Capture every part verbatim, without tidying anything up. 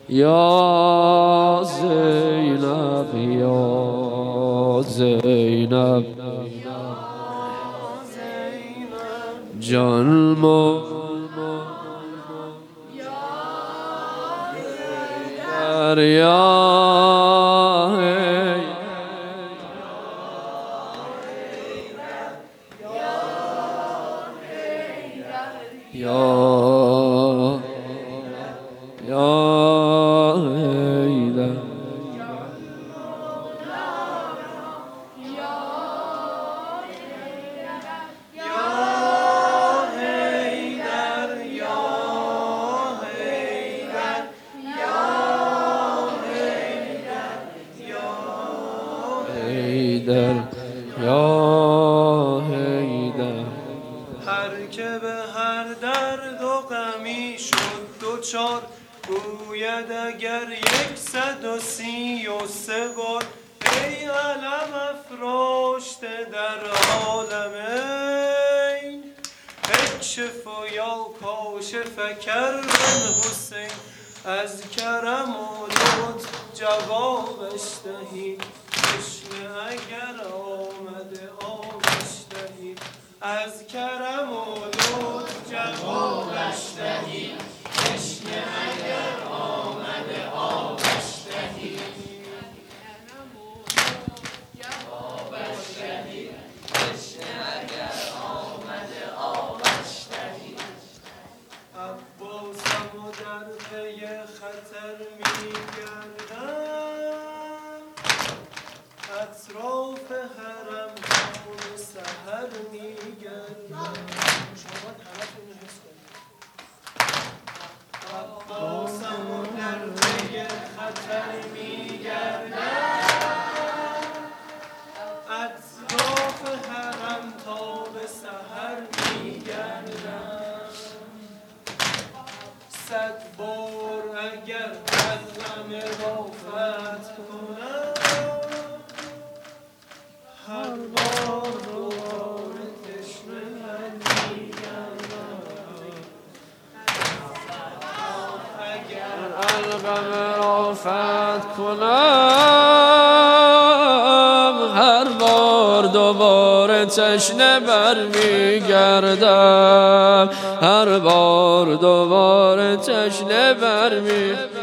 یا زینب یا زینب جان ما یا یا یا حیدر حیدر یا حیدر. هر که به هر درد و غمی شد دوچار گوید اگر یکصد و سی و سه بار ای علم افراشته در عالمین اکشف یا کاشف کرب حسین از کرم و لطف جوابش دهید تشنه اگر آمده آبش دهید از کرم و لطف جوابش دهید تشنه اگر آمده آبش دهید جوابش دهید تشنه اگر آمده آبش دهید. عباسم و در پی خطر میگردم اطراف حرم خون سحر میگردم. عباسم و در پی خطر میگردم اطراف حرم تا به سحر میگردم. صد بار اگر قلم را فتح کنم هر بار دوباره تشنه من میگردم. اگر قلبم را فتح کنم هر بار دوباره تشنه برمیگردم هر بار دوباره تشنه برمیگردم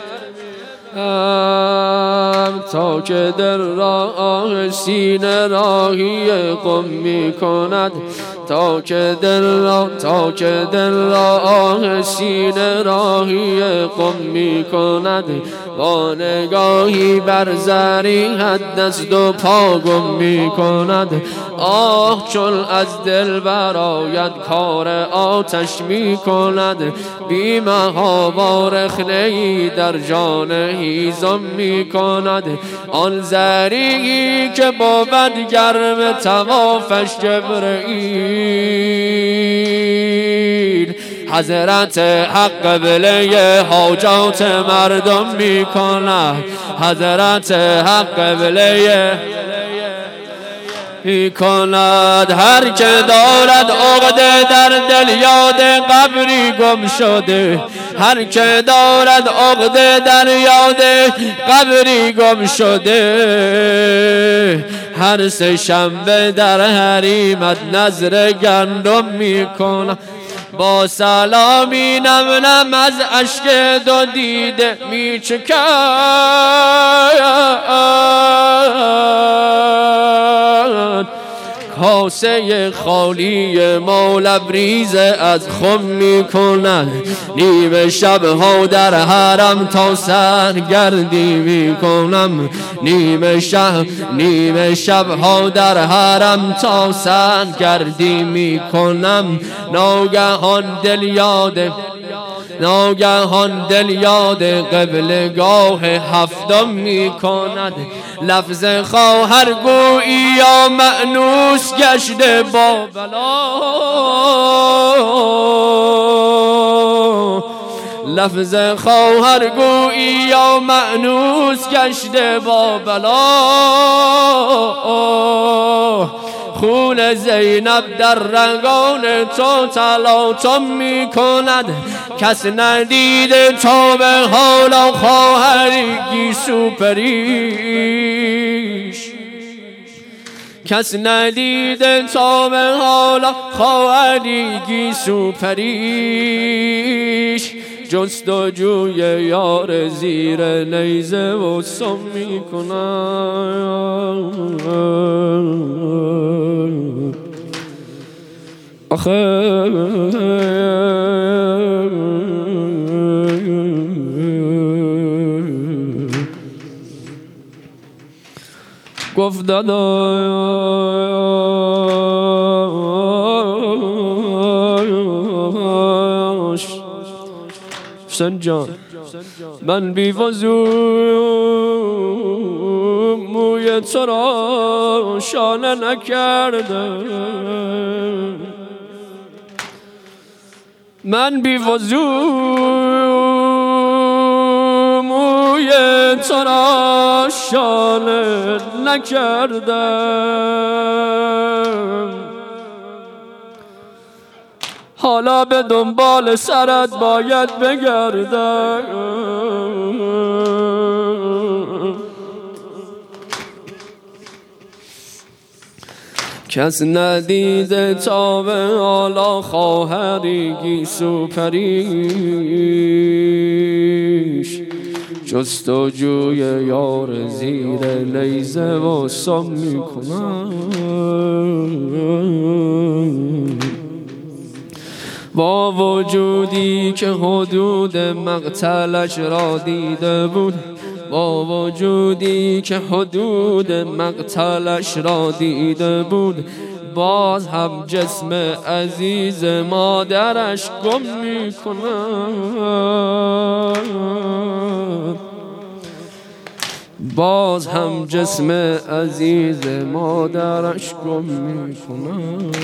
تا که دل را سینه راهی قم می کند تا که دل را تا که دل را سینه راهی قم می کند با نگاهی بر زری حد دست و پا گم می کند. آه چون از دل برآید کار آتش می کند بی محابا رخنه‌ای در جان هیزم می کند. آن زری که بود گرم طوافش جبرئیل حضرت حق قبله حاجات مردم می کند حضرت حق قبله می کند. هر که دارد عقده در دل یاد قبری گم شده هر که دارد عقده در یاد قبری گم شده هر سه شنبه در حریمت نذر گندم می کند با سلامی نم نم از اشک دو دیده می چکد کاسه خالی ما لبریز از خم می کند. نیمه شبها در حرم تا سرگردی می کنم نیمه شب نیمه شبها در حرم تا سرگردی می کنم. ناگهان دل یاد ناگهان دل یاد قبلگاه هفتم می کند. لفظ خواهر گویی یا مأنوس گشته با بلا لفظ خواهر گویی یا مأنوس گشته با بلا خون زینب در رگان تو تلاطم می کند. کس ندیده تا به حالا خواهرگی سوپریش، کس ندیده تا به حالا خواهرگی سوپریش. جستجوی یار زیر نیزه و سم می کنم. آخه گفت داداش حسین جان، من بی وضو موی تو را شانه نکردم، من بی وضو موی تو را شانه نکردم. حالا به دنبال سرت باید بگردم. کس ندیده تا به حالا خواهرگی سوپریش. جستجوی یار زیر نیزه و سم می کنم. با وجودی که حدود مقتلش را دیده بود، با وجودی که حدود مقتلش را دیده بود، باز هم جسم عزیز مادرش گم می کند. باز هم جسم عزیز مادرش گم می کند.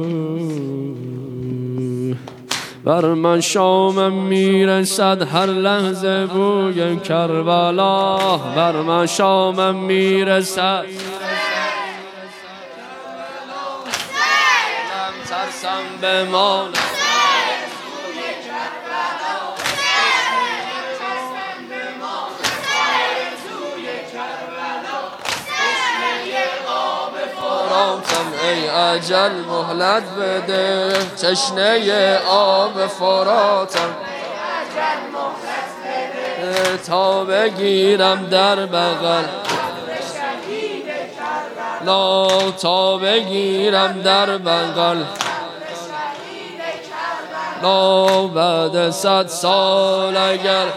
بر من شامم میرسد هر لحظه بوی کربلا، بر من شامم میرسد ترسم بمانم. ای اجل مهلت بده، تشنه آب فراتم تا بگیرم در بغل، لا تا بگیرم در بغل، لا بعد صد سال اگر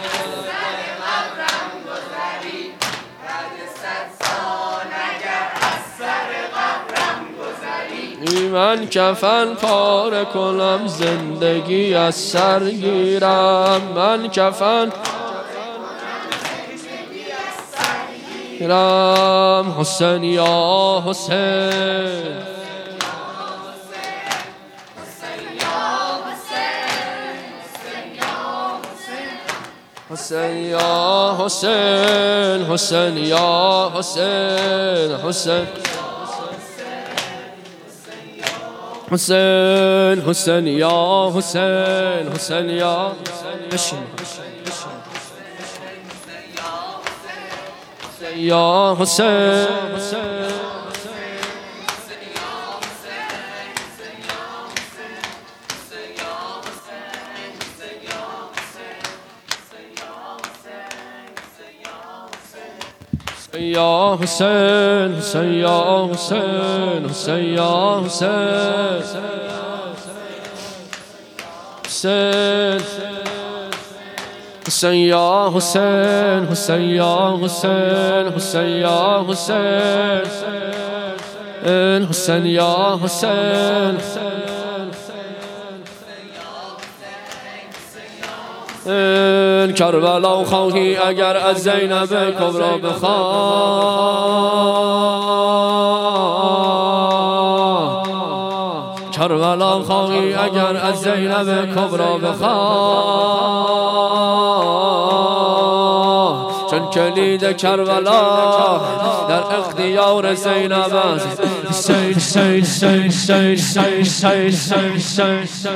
من کفن پاره کنم زندگی از سر گیرم، من کفن گیرم. حسین یا حسین، حسین یا حسین، حسین یا حسین، حسین حسین، حسین یا حسین، حسین یا بشین یا حسین، یا حسین، حسین یا حسین، حسین یا حسین، حسین حسین یا حسین، حسین یا حسین، حسین یا حسین، حسین یا حسین، این کربلا خواهی اگر از زینب کبرا بخواه، کربلا خواهی اگر از زینب کبرا بخواه، چون کلید کربلا در اختیار زینب است.